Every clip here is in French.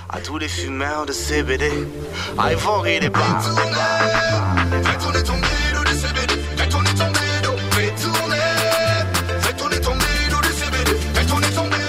à tous les fumeurs de CBD. Ivory les bars. Fais tourner ton bidou du CBD. Fais tourner ton bidou. Fais tourner ton bidou du CBD. Fais tourner ton bidou.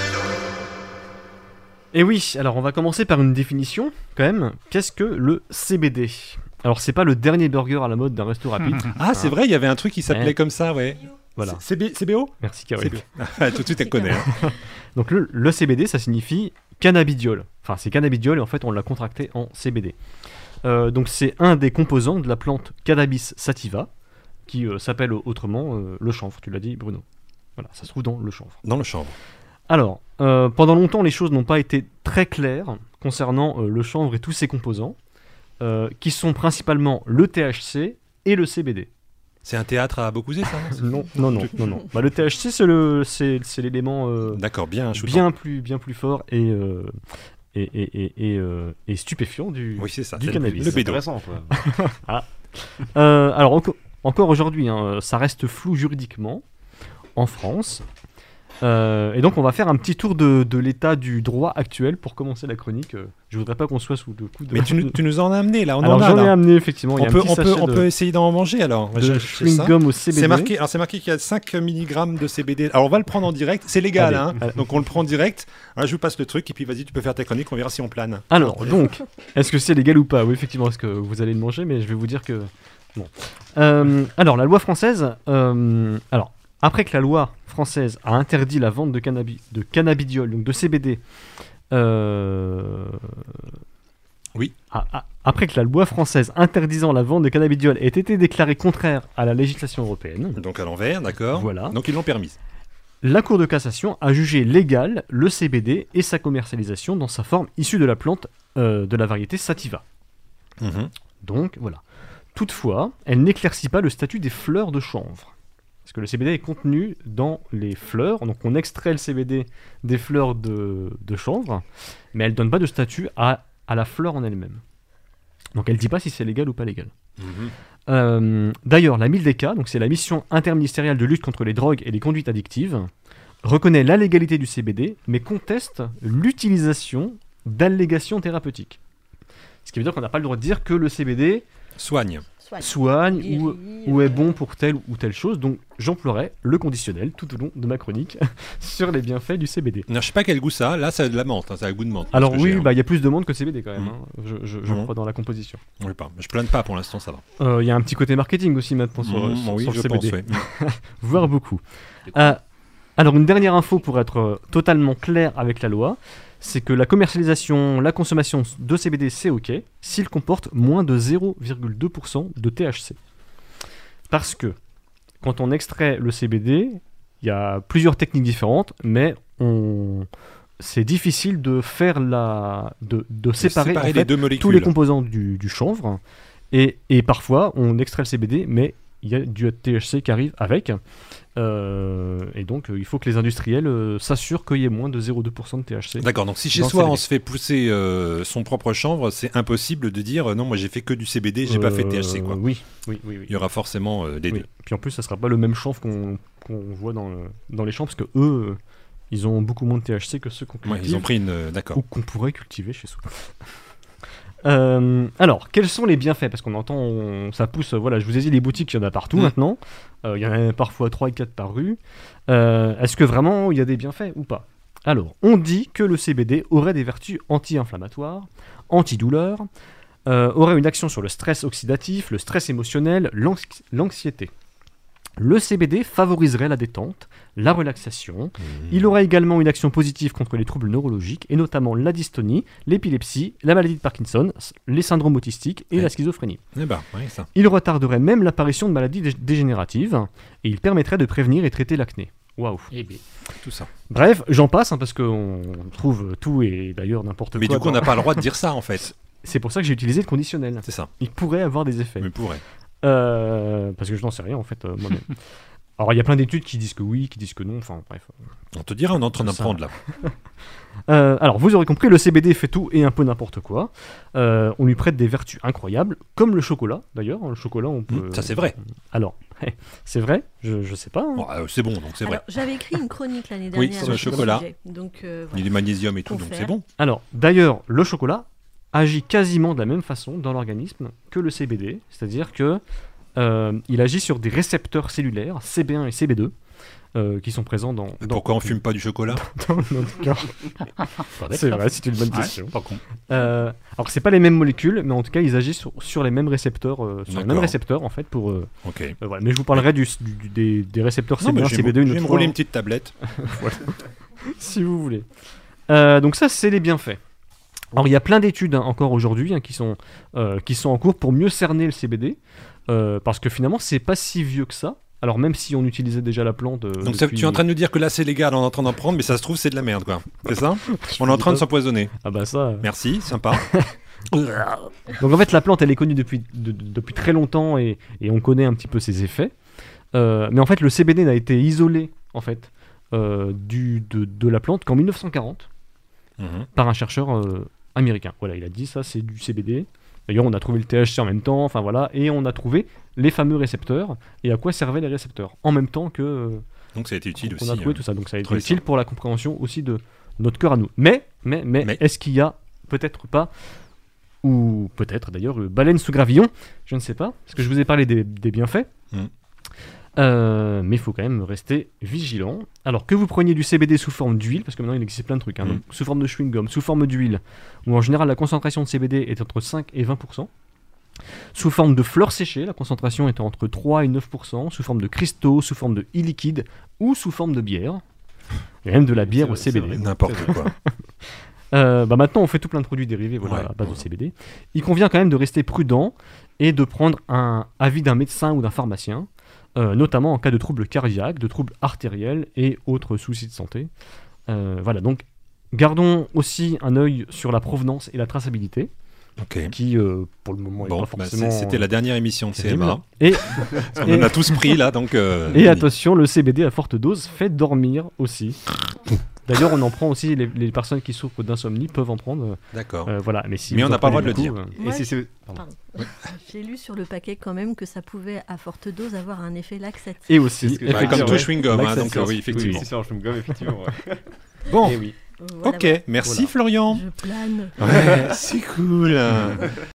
Et oui, alors on va commencer par une définition, quand même. Qu'est-ce que le CBD ? Alors c'est pas le dernier burger à la mode d'un resto rapide. Ah, c'est vrai, il y avait un truc qui s'appelait comme ça, ouais. Voilà. CBO ? Merci Caroline. Tout de suite, elle connaît. Hein. Donc le CBD, ça signifie cannabidiol. Enfin, c'est cannabidiol et en fait, on l'a contracté en CBD. Donc c'est un des composants de la plante Cannabis sativa, qui s'appelle autrement le chanvre. Tu l'as dit, Bruno. Voilà, ça se trouve dans le chanvre. Dans le chanvre. Alors, pendant longtemps, les choses n'ont pas été très claires concernant le chanvre et tous ses composants, qui sont principalement le THC et le CBD. C'est un théâtre à Beaucouzé, ça ? Non. Bah, le THC, c'est l'élément D'accord, bien plus fort et stupéfiant du oui, c'est ça, du c'est cannabis. le bédo. Intéressant, quoi. Alors encore aujourd'hui, ça reste flou juridiquement en France. Et donc on va faire un petit tour de l'état du droit actuel pour commencer la chronique. Je voudrais pas qu'on soit sous le coup de... Mais tu nous en as amené, là. Alors j'en ai amené, effectivement. Il y a on peut essayer d'en manger, alors. De chewing-gum au CBD. C'est marqué qu'il y a 5 mg de CBD. Alors on va le prendre en direct. C'est légal, allez. Donc on le prend en direct. Alors, je vous passe le truc et puis vas-y, tu peux faire ta chronique. On verra si on plane. Alors donc, est-ce que c'est légal ou pas ? Oui, effectivement, est-ce que vous allez le manger ? Mais je vais vous dire que... Bon. Alors, la loi française... Après que la loi française a interdit la vente de cannabidiol, donc de CBD, oui. Après que la loi française interdisant la vente de cannabidiol ait été déclarée contraire à la législation européenne, donc à l'envers, d'accord. Voilà. Donc ils l'ont permise. La Cour de cassation a jugé légal le CBD et sa commercialisation dans sa forme issue de la plante de la variété sativa. Mm-hmm. Donc voilà. Toutefois, elle n'éclaircit pas le statut des fleurs de chanvre. Parce que le CBD est contenu dans les fleurs, donc on extrait le CBD des fleurs de chanvre, mais elle ne donne pas de statut à la fleur en elle-même. Donc elle ne dit pas si c'est légal ou pas légal. Mm-hmm. D'ailleurs, la MILDECA, donc c'est la mission interministérielle de lutte contre les drogues et les conduites addictives, reconnaît la légalité du CBD, mais conteste l'utilisation d'allégations thérapeutiques. Ce qui veut dire qu'on n'a pas le droit de dire que le CBD soigne ou est bon pour telle ou telle chose. Donc j'emploierai le conditionnel tout au long de ma chronique sur les bienfaits du CBD. Non, je sais pas quel goût ça a. Là, ça a de la menthe, ça a le goût de menthe. Alors oui, il y a plus de menthe que CBD quand même. Je crois dans la composition. Oui, pas. Je plane pas pour l'instant, ça va. Il y a un petit côté marketing aussi maintenant sur le CBD. Pense, voire beaucoup. Alors une dernière info pour être totalement clair avec la loi. C'est que la commercialisation, la consommation de CBD, c'est OK s'il comporte moins de 0,2% de THC. Parce que quand on extrait le CBD, il y a plusieurs techniques différentes, mais c'est difficile de faire de séparer en fait, les deux molécules. Tous les composants du chanvre. Et parfois, on extrait le CBD, mais il y a du THC qui arrive avec. Et donc il faut que les industriels s'assurent qu'il y ait moins de 0,2% de THC. D'accord, donc si chez soi on se fait pousser son propre chanvre, c'est impossible de dire non, moi j'ai fait que du CBD, j'ai pas fait de THC quoi. Oui. Il y aura forcément des deux. Puis en plus ça sera pas le même chanvre qu'on voit dans les champs, parce que eux ils ont beaucoup moins de THC que ceux qu'on cultive. Ils ont pris d'accord. Ou qu'on pourrait cultiver chez soi. Alors, quels sont les bienfaits ? Parce qu'on entend, ça pousse, voilà, je vous ai dit les boutiques, il y en a partout maintenant. Il y en a parfois 3 et 4 par rue. Est-ce que vraiment il y a des bienfaits ou pas ? Alors, on dit que le CBD aurait des vertus anti-inflammatoires, antidouleurs, aurait une action sur le stress oxydatif, le stress émotionnel, l'anxiété. Le CBD favoriserait la détente, la relaxation. Il aurait également une action positive contre les troubles neurologiques, et notamment la dystonie, l'épilepsie, la maladie de Parkinson, les syndromes autistiques et la schizophrénie. Ça. Il retarderait même l'apparition de maladies dégénératives, et il permettrait de prévenir et traiter l'acné. Waouh. Tout ça. Bref, j'en passe, parce qu'on trouve tout et d'ailleurs n'importe quoi. Mais du coup, on n'a pas le droit de dire ça, en fait. C'est pour ça que j'ai utilisé le conditionnel. C'est ça. Il pourrait avoir des effets. Mais pourrait. Parce que je n'en sais rien en fait moi-même. Alors il y a plein d'études qui disent que oui, qui disent que non, enfin bref. On te dira, on est en train C'est ça. d'apprendre là. Alors vous aurez compris, le CBD fait tout et un peu n'importe quoi. On lui prête des vertus incroyables, comme le chocolat d'ailleurs. Le chocolat, on peut... Ça c'est vrai. Alors, c'est vrai, je sais pas. Hein. Bon, c'est bon, donc c'est vrai. Alors, j'avais écrit une chronique l'année Oui, dernière sur le sur ce chocolat. sujet. Donc, Il y a voilà. du magnésium et tout, donc Confère. c'est bon. Alors, d'ailleurs, le chocolat agit quasiment de la même façon dans l'organisme que le CBD, c'est-à-dire que il agit sur des récepteurs cellulaires, CB1 et CB2, qui sont présents dans Pourquoi on fume pas du chocolat? dans notre corps. C'est vrai, c'est une bonne question. Pas con. Alors, c'est pas les mêmes molécules, mais en tout cas, ils agissent sur les mêmes récepteurs, sur les mêmes D'accord. récepteurs en fait pour. Ok. Voilà. Mais je vous parlerai des récepteurs Non, mais CB1, je CB2 vais une me autre rouler fois, une petite tablette. si vous voulez. Donc ça, c'est les bienfaits. Alors il y a plein d'études encore aujourd'hui qui sont en cours pour mieux cerner le CBD, parce que finalement c'est pas si vieux que ça. Alors même si on utilisait déjà la plante. Donc depuis... tu es en train de nous dire que là c'est légal, on est en train d'en prendre, mais ça se trouve c'est de la merde quoi. C'est ça? On est en train de s'empoisonner. Ah bah ça. Merci, sympa. Donc en fait la plante elle est connue depuis très longtemps et on connaît un petit peu ses effets. Mais en fait le CBD n'a été isolé en fait de la plante qu'en 1940 Mhm. par un chercheur américain. Voilà, il a dit ça c'est du CBD. D'ailleurs on a trouvé le THC en même temps, enfin voilà, et on a trouvé les fameux récepteurs et à quoi servaient les récepteurs en même temps que Donc ça a été utile qu'on aussi. a trouvé tout ça. Donc ça a été très utile simple. pour la compréhension aussi de notre cœur à nous. Mais. Est-ce qu'il y a peut-être pas, ou peut-être d'ailleurs, baleine sous gravillon, je ne sais pas, parce que je vous ai parlé des bienfaits. Mais il faut quand même rester vigilant. Alors que vous preniez du CBD sous forme d'huile, parce que maintenant il existe plein de trucs, hein, donc, sous forme de chewing-gum, sous forme d'huile, où en général la concentration de CBD est entre 5 et 20%. Sous forme de fleurs séchées, la concentration est entre 3 et 9%, sous forme de cristaux, sous forme de e-liquide ou sous forme de bière. Il y a même de la bière au CBD. N'importe quoi. Maintenant on fait tout plein de produits dérivés Ouais, à base de CBD. Il convient quand même de rester prudent et de prendre un avis d'un médecin ou d'un pharmacien, notamment en cas de troubles cardiaques, de troubles artériels et autres soucis de santé. Voilà, donc gardons aussi un œil sur la provenance et la traçabilité, Ok. qui pour le moment n'est Bon, pas forcément... c'était la dernière émission de CMA. Et, On en a tous pris là, donc. et attention, le CBD à forte dose fait dormir aussi. D'ailleurs, on en prend aussi, les personnes qui souffrent d'insomnie peuvent en prendre. D'accord. Voilà, mais si Mais vous on n'a en pas le droit prenez de le beaucoup, dire. Moi, Et si c'est... Pardon. Pardon. J'ai lu sur le paquet quand même que ça pouvait, à forte dose, avoir un effet laxatif. Et aussi, C'est ce que- Bah, effectivement, comme tout ouais. chewing-gum, hein, donc Laxatif. oui, effectivement. Si c'est un chewing-gum, effectivement. Ouais. Bon, Et oui. Voilà, ok, merci Voilà. Florian. Je plane. Ouais, c'est cool.